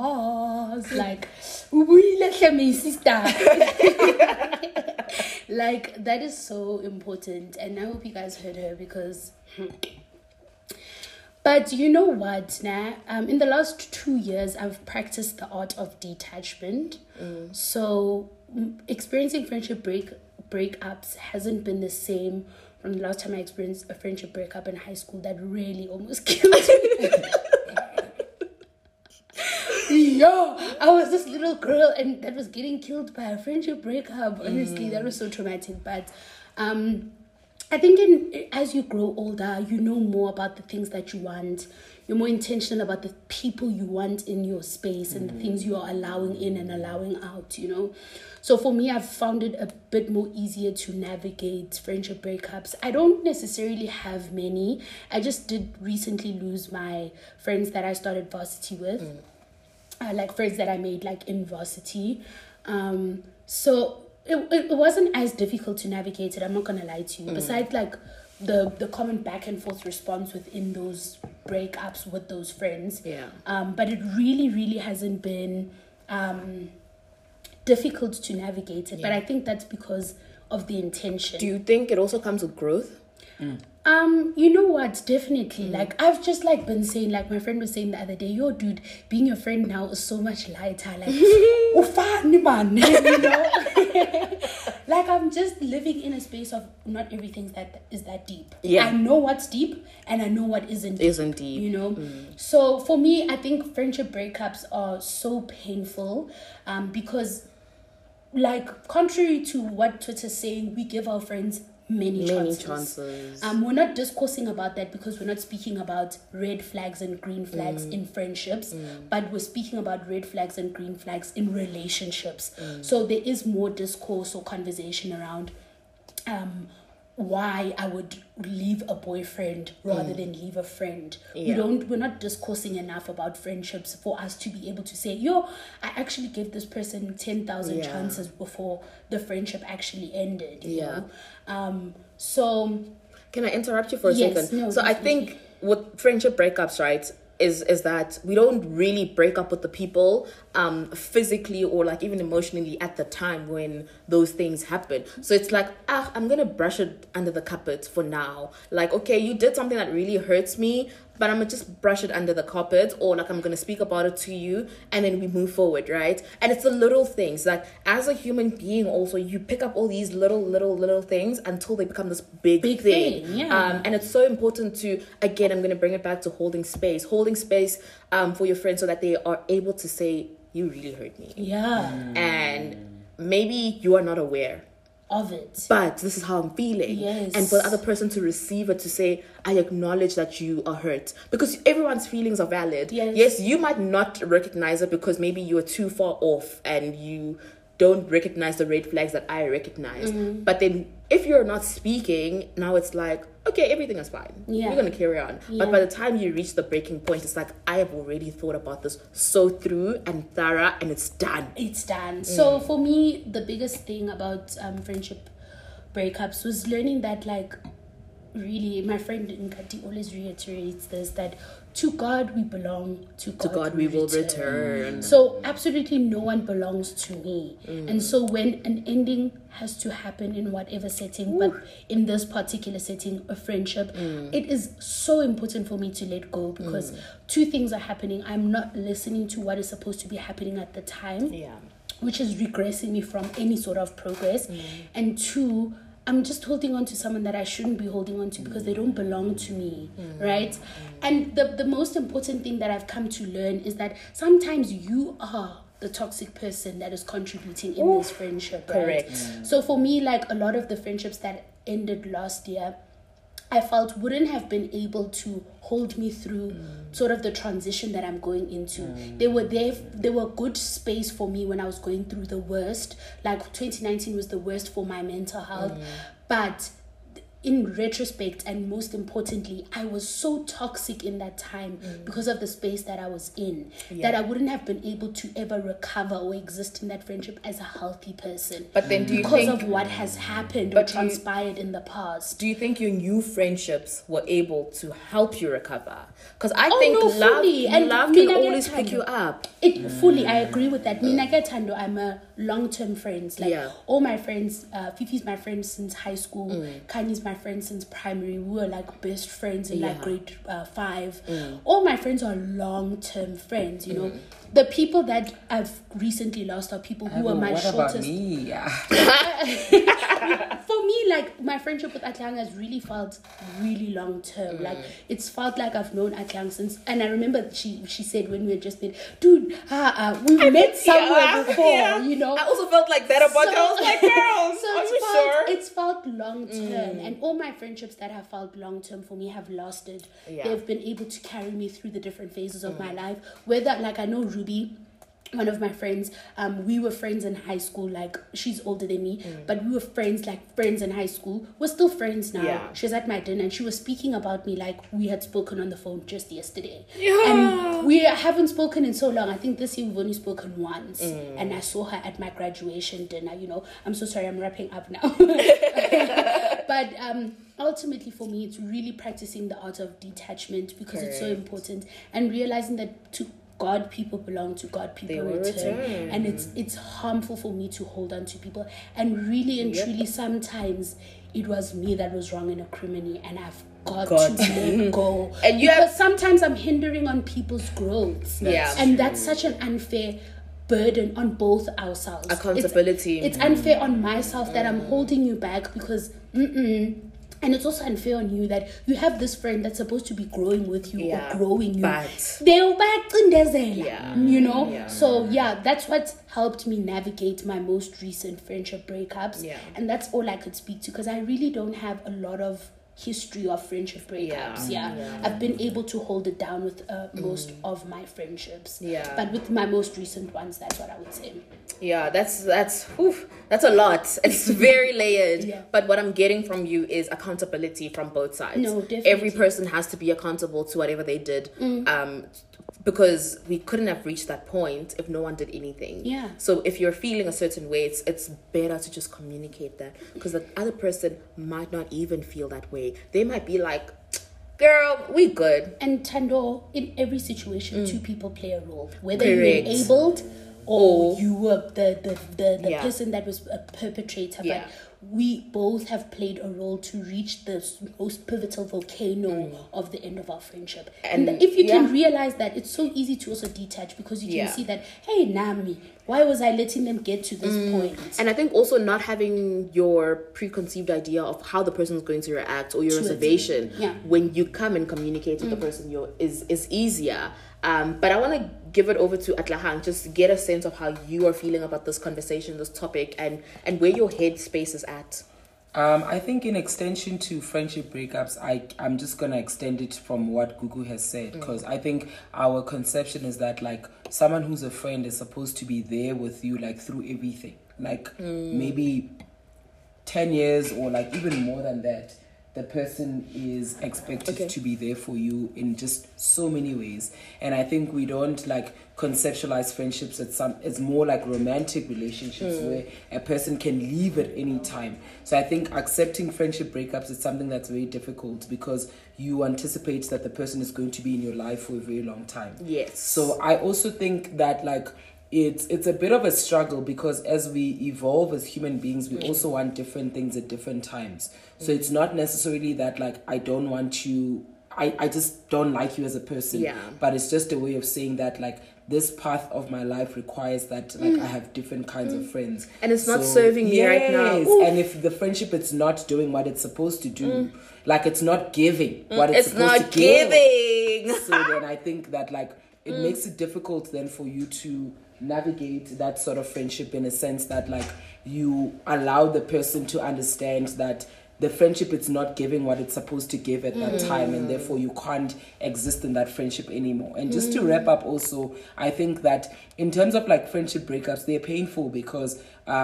bars. Like, we let me sister. Like, that is so important, and I hope you guys heard her, because but you know what, nah? In the last 2 years I've practiced the art of detachment. So experiencing friendship breakups hasn't been the same from the last time I experienced a friendship breakup in high school that really almost killed me. Yeah, I was this little girl and that was getting killed by a friendship breakup. Honestly, that was so traumatic. But I think as you grow older, you know more about the things that you want. You're more intentional about the people you want in your space and the things you are allowing in and allowing out, you know. So for me, I've found it a bit more easier to navigate friendship breakups. I don't necessarily have many. I just did recently lose my friends that I started varsity with. Like friends that I made like in varsity. So it wasn't as difficult to navigate it, I'm not gonna lie to you. Besides like the common back and forth response within those breakups with those friends. But it really hasn't been difficult to navigate it. But I think that's because of the intention. Do you think it also comes with growth? You know what? Definitely. Like, I've just like been saying, like my friend was saying the other day, yo, dude, being your friend now is so much lighter. Like, you know? Like, I'm just living in a space of not everything that is that deep. I know what's deep and I know what isn't deep. You know? So for me, I think friendship breakups are so painful because, like, contrary to what Twitter's saying, we give our friends many chances. We're not discoursing about that because we're not speaking about red flags and green flags in friendships, but we're speaking about red flags and green flags in relationships. So there is more discourse or conversation around why I would leave a boyfriend rather than leave a friend. We're not discussing enough about friendships for us to be able to say, yo, I actually gave this person 10,000 chances before the friendship actually ended, you know? So can I interrupt you for a second? No, so definitely. I think with friendship breakups, right, is that we don't really break up with the people physically or like even emotionally at the time when those things happen. So it's like, I'm gonna brush it under the carpet for now. Like, okay, you did something that really hurts me, but I'm gonna just brush it under the carpet, or like I'm gonna speak about it to you, and then we move forward, right? And it's the little things. Like, as a human being also, you pick up all these little things until they become this big thing. And it's so important to, again, I'm gonna bring it back to holding space for your friends so that they are able to say, you really hurt me. And maybe you are not aware of it, but this is how I'm feeling. And for the other person to receive it, to say, I acknowledge that you are hurt, because everyone's feelings are valid. Yes, you might not recognize it because maybe you are too far off and you don't recognize the red flags that I recognize. But then if you're not speaking, now it's like, okay, everything is fine. We're going to carry on. But by the time you reach the breaking point, it's like, I have already thought about this so through and thorough, and it's done. So for me, the biggest thing about friendship breakups was learning that, like, really, my friend Nkati always reiterates this, that to God we belong, to God we will return. So absolutely no one belongs to me. And so when an ending has to happen in whatever setting, but in this particular setting, a friendship, it is so important for me to let go, because two things are happening. I'm not listening to what is supposed to be happening at the time, which is regressing me from any sort of progress. And two, I'm just holding on to someone that I shouldn't be holding on to because they don't belong to me, right? And the most important thing that I've come to learn is that sometimes you are the toxic person that is contributing in this friendship, right? Correct. So for me, like, a lot of the friendships that ended last year, I felt wouldn't have been able to hold me through sort of the transition that I'm going into. They were good space for me when I was going through the worst. Like, 2019 was the worst for my mental health. But in retrospect, and most importantly, I was so toxic in that time because of the space that I was in, that I wouldn't have been able to ever recover or exist in that friendship as a healthy person. But then because of what has happened or transpired in the past. Do you think your new friendships were able to help you recover? Because I think love can always pick you up. Fully, I agree with that. I'm a long-term friend. Like, all my friends, Fifi's my friend since high school, Kanye's my friend since primary. We were like best friends in like grade 5. All my friends are long-term friends, you know. The people that I've recently lost are people who are my shortest. About me? For me, like, my friendship with Atlang has really felt really long term. Like, it's felt like I've known Atlang since, and I remember she said when we had just met, dude, we met somewhere before, you know. I also felt like that about you. I was like, girls, so are you sure? It's felt long term, and all my friendships that have felt long term for me have lasted. They've been able to carry me through the different phases of my life. Whether, like, I know Ruby, one of my friends, we were friends in high school. Like, she's older than me, but we were friends in high school. We're still friends now. Yeah. She was at my dinner and she was speaking about me like we had spoken on the phone just yesterday. Yeah. And we haven't spoken in so long. I think this year we've only spoken once. And I saw her at my graduation dinner. You know, I'm so sorry, I'm wrapping up now. But ultimately for me, it's really practicing the art of detachment, because it's so important, and realizing that to God, people belong, to God, people return. And it's harmful for me to hold on to people. And really and truly, sometimes it was me that was wrong in a criminy, and I've got to let go. And because sometimes I'm hindering on people's growth. And that's such an unfair burden on both ourselves. Accountability. It's unfair on myself that I'm holding you back because and it's also unfair on you that you have this friend that's supposed to be growing with you or growing you. But They'll back you know? So that's what helped me navigate my most recent friendship breakups. And that's all I could speak to, because I really don't have a lot of history of friendship breakups. I've been able to hold it down with most of my friendships. But with my most recent ones, that's what I would say. That's a lot. It's very layered. But what I'm getting from you is accountability from both sides. No, definitely. Every person has to be accountable to whatever they did. Because we couldn't have reached that point if no one did anything. So if you're feeling a certain way, it's better to just communicate that, because the other person might not even feel that way. They might be like, girl, we good. And Tando, in every situation, two people play a role. Whether you're enabled or you were the person that was a perpetrator. But we both have played a role to reach the most pivotal volcano of the end of our friendship. And if you can realize that, it's so easy to also detach, because you can see that, hey, Nami, why was I letting them get to this point? And I think also not having your preconceived idea of how the person is going to react, or your reservation when you come and communicate with the person is easier. But I want to give it over to Atlahang, just to get a sense of how you are feeling about this conversation, this topic, and where your headspace is at. I think in extension to friendship breakups, I'm just going to extend it from what Gugu has said, because I think our conception is that, like, someone who's a friend is supposed to be there with you, like, through everything. Like, maybe 10 years or, like, even more than that. The person is expected to be there for you in just so many ways. And I think we don't like conceptualize friendships as more like romantic relationships where a person can leave at any time. So I think accepting friendship breakups is something that's very difficult, because you anticipate that the person is going to be in your life for a very long time. Yes. So I also think that, like, it's a bit of a struggle, because as we evolve as human beings, we also want different things at different times. So it's not necessarily that, like, I don't want you, I just don't like you as a person. But it's just a way of saying that, like, this path of my life requires that, like, I have different kinds of friends. And it's not serving me right now. And if the friendship is not doing what it's supposed to do, like, it's not giving what it's supposed to give. It's not giving. So then I think that, like, it makes it difficult then for you to navigate that sort of friendship, in a sense that, like, you allow the person to understand that the friendship is not giving what it's supposed to give at that time, and therefore you can't exist in that friendship anymore. And just to wrap up also, I think that in terms of, like, friendship breakups, they're painful because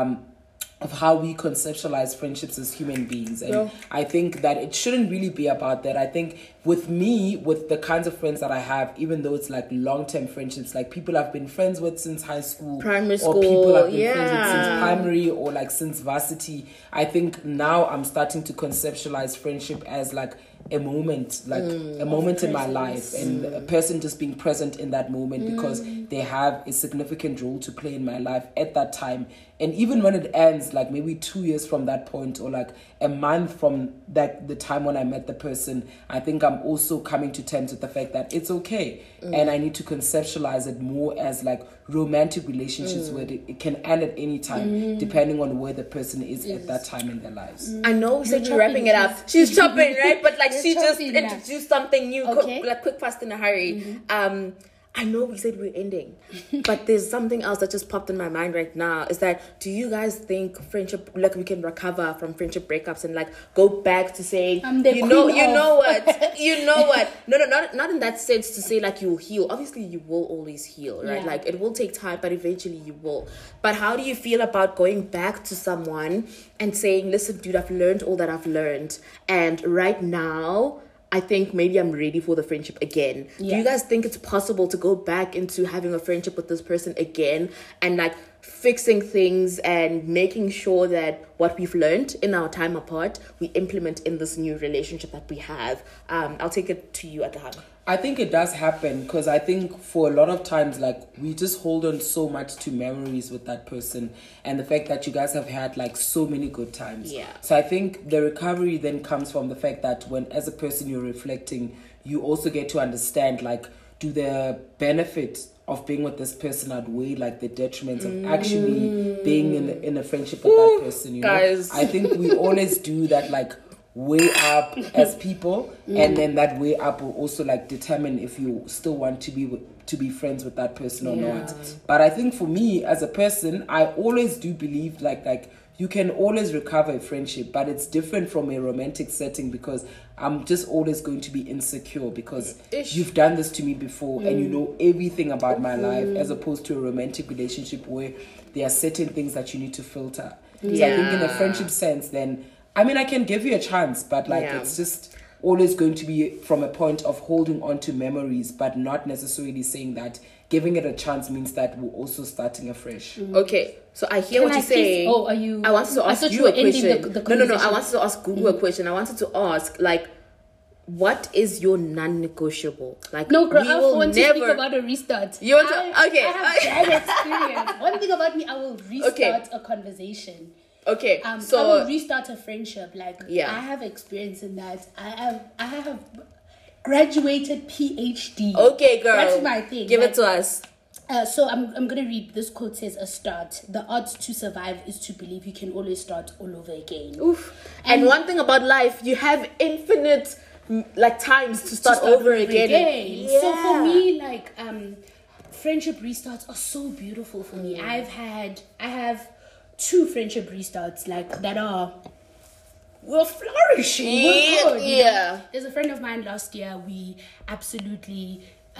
of how we conceptualize friendships as human beings. And I think that it shouldn't really be about that. I think with me, with the kinds of friends that I have, even though it's like long-term friendships, like people I've been friends with since high school, primary school, or people I've been friends with since primary, or like since varsity, I think now I'm starting to conceptualize friendship as like a moment, like a moment in my life, and a person just being present in that moment because they have a significant role to play in my life at that time. And even when it ends, like maybe 2 years from that point, or like a month from that, the time when I met the person, I think I'm also coming to terms with the fact that it's okay. And I need to conceptualize it more as like romantic relationships where it can end at any time, depending on where the person is at that time in their lives. I know we said you're wrapping it up. She's chopping, right? But like she just introduced something new, like quick, fast, in a hurry. I know we said we're ending, but there's something else that just popped in my mind right now. Is that, do you guys think friendship, like we can recover from friendship breakups and like go back to saying, you know what? No, not in that sense to say like you'll heal. Obviously, you will always heal, right? Yeah. Like it will take time, but eventually you will. But how do you feel about going back to someone and saying, listen, dude, I've learned all that I've learned, and right now I think maybe I'm ready for the friendship again. Yeah. Do you guys think it's possible to go back into having a friendship with this person again and like fixing things and making sure that what we've learned in our time apart, we implement in this new relationship that we have? I'll take it to you, Atahan. I think it does happen because I think for a lot of times, like, we just hold on so much to memories with that person and the fact that you guys have had like so many good times. Yeah. So I think the recovery then comes from the fact that when, as a person, you're reflecting, you also get to understand, like, do the benefits of being with this person outweigh like the detriments of actually being in a friendship with that person, you guys. know? I think we always do that, like, way up as people, and then that way up will also like determine if you still want to be friends with that person or not. But I think for me as a person, I always do believe like you can always recover a friendship, but it's different from a romantic setting because I'm just always going to be insecure because you've done this to me before and you know everything about my life, as opposed to a romantic relationship where there are certain things that you need to filter. So I think in a friendship sense, then I mean, I can give you a chance, but like it's just always going to be from a point of holding on to memories, but not necessarily saying that giving it a chance means that we're also starting afresh. Okay, so I hear what you're saying. Oh, are you? I wanted to I ask thought you were a ending question. the No. I conversation. wanted to ask Gugu a question. I wanted to ask, like, what is your non-negotiable? Like, No, girl, we I will want to never. speak about a restart. You want to? Okay. I have bad experience. One thing about me, I will restart a conversation. Okay, I so will restart a friendship. Like, Yeah. I have experience in that. I have graduated PhD. okay, girl, That's my thing. Give Like, it to us. So I'm gonna read this quote. Says, a start, the odds to survive is to believe you can always start all over again. Oof. And one thing about life, you have infinite like times to start over again. So for me, like, friendship restarts are so beautiful for me. I have 2 friendship restarts like that we're flourishing. We're good, you know? There's a friend of mine last year. We absolutely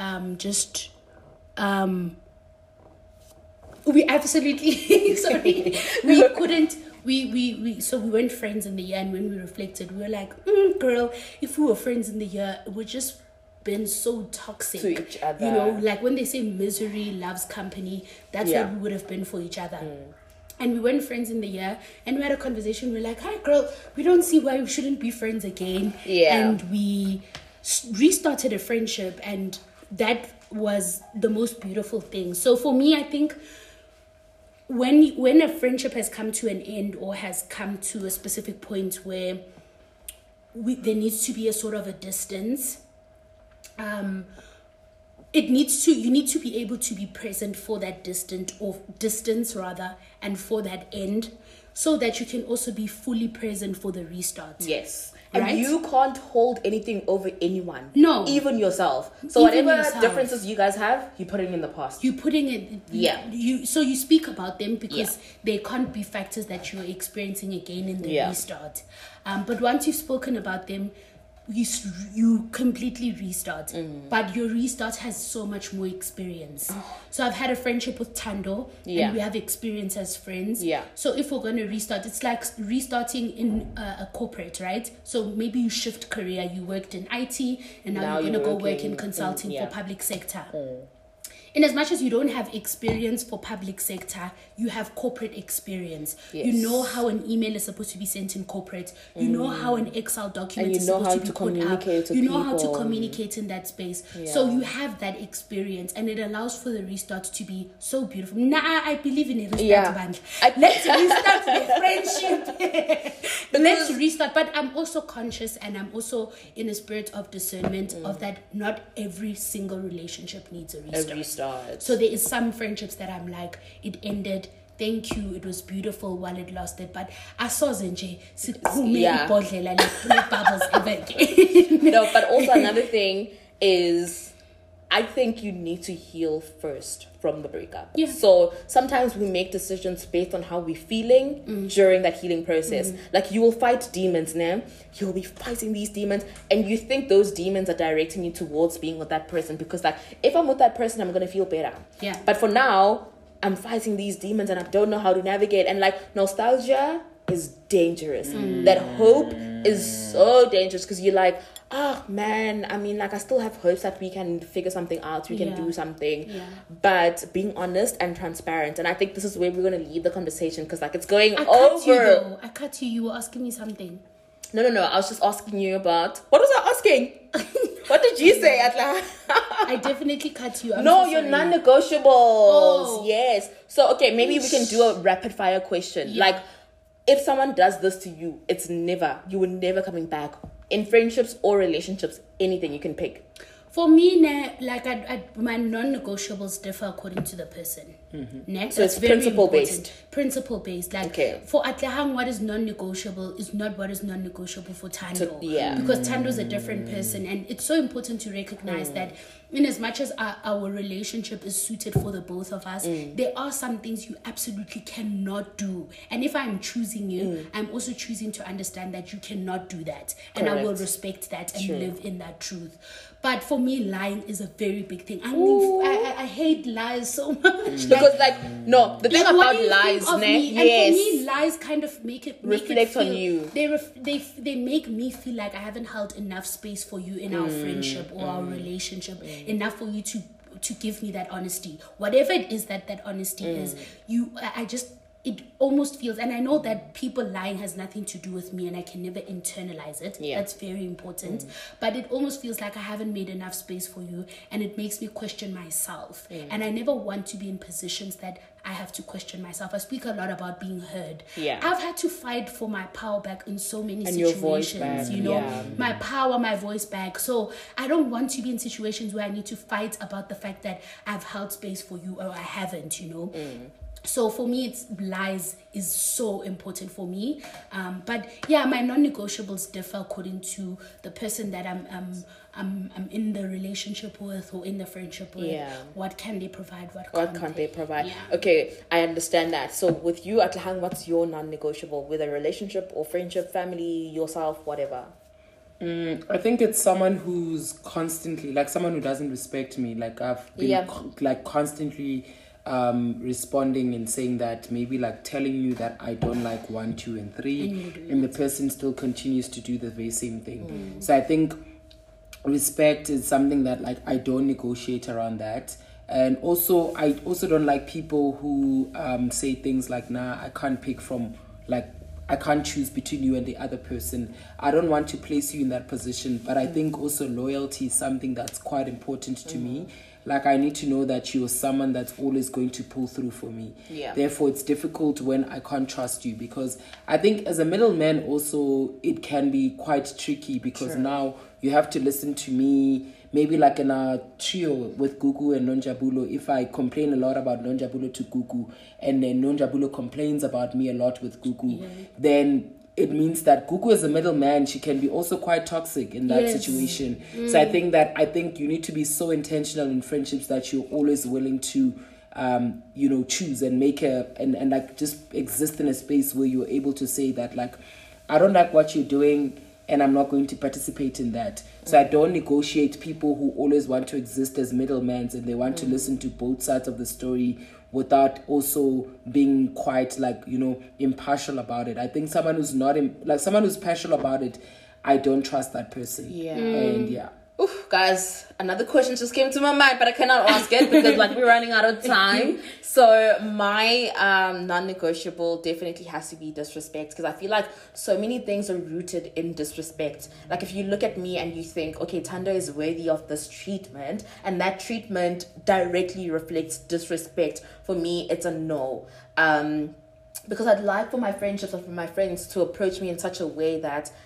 we absolutely sorry, we couldn't. So we weren't friends in the year, and when we reflected, we were like, girl, if we were friends in the year, it would just been so toxic to each other. You know, like when they say misery loves company, that's what we would have been for each other. And we weren't friends in the year, and we had a conversation. We were like, hi girl, we don't see why we shouldn't be friends again. And we restarted a friendship, and that was the most beautiful thing. So for me, I think when a friendship has come to an end or has come to a specific point where there needs to be a sort of a distance, you need to be able to be present for that distance rather, and for that end, so that you can also be fully present for the restart. Yes. Right? And you can't hold anything over anyone. No. Even yourself. So Even whatever yourself. differences you guys have, you put it in the past. You putting it, you speak about them because they can't be factors that you're experiencing again in the restart. But once you've spoken about them, you completely restart. But your restart has so much more experience. So I've had a friendship with Tando, and we have experience as friends. So if we're going to restart, it's like restarting in a corporate, right? So maybe you shift career. You worked in IT, and now you're going to go work in consulting for public sector. In as much as you don't have experience for public sector, you have corporate experience. You know how an email is supposed to be sent in corporate. You know how an Excel document is supposed to be put up. You know how to communicate in that space. So you have that experience, and it allows for the restart to be so beautiful. I believe in a restart band. Let's restart the friendship. Let's restart. But I'm also conscious, and I'm also in a spirit of discernment of that not every single relationship needs a restart. So there is some friendships that I'm like, it ended, thank you, it was beautiful while it lasted, but I saw Zenje bubbles ever again. No, but also another thing is I think you need to heal first from the breakup. Yeah. So sometimes we make decisions based on how we're feeling during that healing process. Like you will fight demons now. You'll be fighting these demons and you think those demons are directing you towards being with that person because like, if I'm with that person, I'm going to feel better. Yeah. But for now, I'm fighting these demons and I don't know how to navigate. And like nostalgia is dangerous. That hope is so dangerous because you're like, oh man, I mean, like I still have hopes that we can figure something out, we can do something. But being honest and transparent, and I think this is where we're going to leave the conversation because like it's going over. I cut you were asking me something. No, I was just asking you about, what was I asking? What did you say, Atla? I definitely cut you. You're non-negotiables. Yes. So okay, maybe we can do a rapid fire question. Like if someone does this to you, you were never coming back. In friendships or relationships, anything you can pick. For me, my non-negotiables differ according to the person. So it's principle-based. Principle-based. For Atlahang, what is non-negotiable is not what is non-negotiable for Tando. Because Tando is a different person. And it's so important to recognize that in as much as our relationship is suited for the both of us, there are some things you absolutely cannot do. And if I'm choosing you, I'm also choosing to understand that you cannot do that. And I will respect that and live in that truth. But for me, lying is a very big thing. I hate lies so much. Because the thing about lies, and for me, lies kind of make it on you. They make me feel like I haven't held enough space for you in our friendship or our relationship, enough for you to give me that honesty. Whatever it is that honesty is, it almost feels, and I know that people lying has nothing to do with me and I can never internalize it. That's very important. But it almost feels like I haven't made enough space for you and it makes me question myself. And I never want to be in positions that I have to question myself. I speak a lot about being heard. I've had to fight for my power back in so many situations. My power, my voice back. So I don't want to be in situations where I need to fight about the fact that I've held space for you or I haven't, So for me, lies is so important for me. But my non-negotiables differ according to the person that I'm in the relationship with or in the friendship with. What can they provide? What can't they provide? Okay, I understand that. So with you, Atlahang, what's your non-negotiable with a relationship or friendship, family, yourself, whatever? I think it's someone who's constantly, like someone who doesn't respect me. Like I've been constantly responding and saying that, maybe like telling you that I don't like 1, 2, and 3, and the person still continues to do the very same thing. So I think respect is something that like I don't negotiate around that. And also I also don't like people who say things like, nah, I can't pick from, like I can't choose between you and the other person. I don't want to place you in that position, but I think also loyalty is something that's quite important to me. Like, I need to know that you're someone that's always going to pull through for me. Therefore, it's difficult when I can't trust you, because I think as a middleman also, it can be quite tricky, because now you have to listen to me. Maybe like in a trio with Gugu and Nonjabulo, if I complain a lot about Nonjabulo to Gugu, and then Nonjabulo complains about me a lot with Gugu, then it means that Gugu as a middleman, she can be also quite toxic in that situation. So I think you need to be so intentional in friendships that you're always willing to choose and make and like just exist in a space where you're able to say that, like, I don't like what you're doing and I'm not going to participate in that. So I don't negotiate people who always want to exist as middlemen and they want to listen to both sides of the story without also being quite impartial about it. I think someone who's someone who's partial about it, I don't trust that person. And Oof, guys, another question just came to my mind, but I cannot ask it because we're running out of time. So my non-negotiable definitely has to be disrespect, because I feel like so many things are rooted in disrespect. Like, if you look at me and you think, okay, Tando is worthy of this treatment, and that treatment directly reflects disrespect, for me, it's a no. Because I'd like for my friendships or for my friends to approach me in such a way that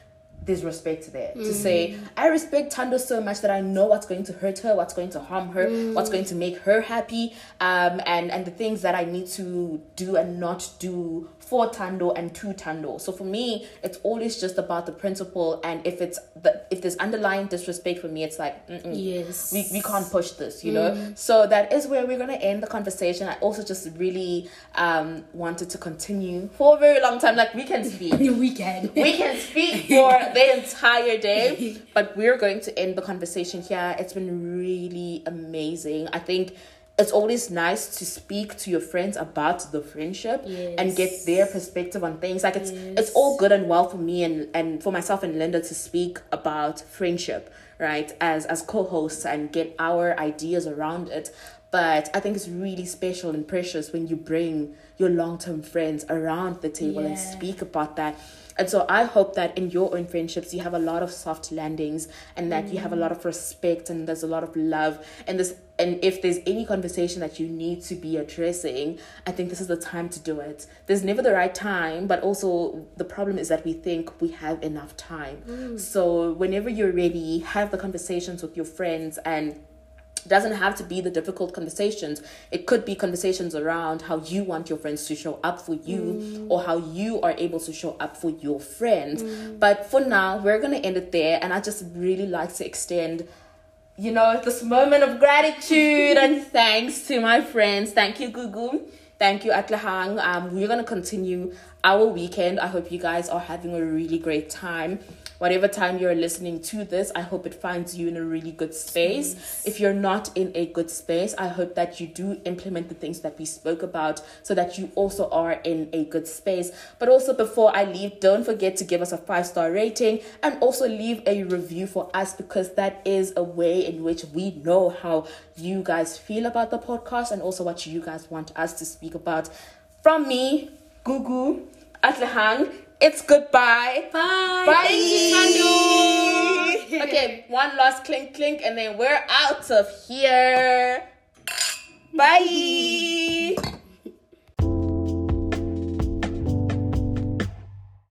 there's respect there. To say, I respect Tando so much that I know what's going to hurt her, what's going to harm her, what's going to make her happy, and the things that I need to do and not do for Tando and to Tando. So for me, it's always just about the principle, and if there's underlying disrespect, for me, it's like, yes, we can't push this, you know. So that is where we're gonna end the conversation. I also just really wanted to continue for a very long time. Like, we can speak we can speak for the entire day, but we're going to end the conversation here. It's been really amazing. I think it's always nice to speak to your friends about the friendship and get their perspective on things. Like, it's all good and well for me and for myself and Linda to speak about friendship, right, as co-hosts, and get our ideas around it. But I think it's really special and precious when you bring your long-term friends around the table and speak about that. And so I hope that in your own friendships, you have a lot of soft landings, and that you have a lot of respect, and there's a lot of love. And if there's any conversation that you need to be addressing, I think this is the time to do it. There's never the right time, but also the problem is that we think we have enough time. So whenever you're ready, have the conversations with your friends, and it doesn't have to be the difficult conversations. It could be conversations around how you want your friends to show up for you, or how you are able to show up for your friends. But for now, we're going to end it there. And I just really like to extend, you know, this moment of gratitude and thanks to my friends. Thank you, Gugu. Thank you, Atlahang. We're going to continue our weekend. I hope you guys are having a really great time. Whatever time you're listening to this, I hope it finds you in a really good space. Yes. If you're not in a good space, I hope that you do implement the things that we spoke about, so that you also are in a good space. But also, before I leave, don't forget to give us a 5-star rating, and also leave a review for us, because that is a way in which we know how you guys feel about the podcast, and also what you guys want us to speak about. From me, Gugu, Atlahang, it's goodbye. Bye. Bye. Thank you, Tando. Okay, one last clink, clink, and then we're out of here. Bye.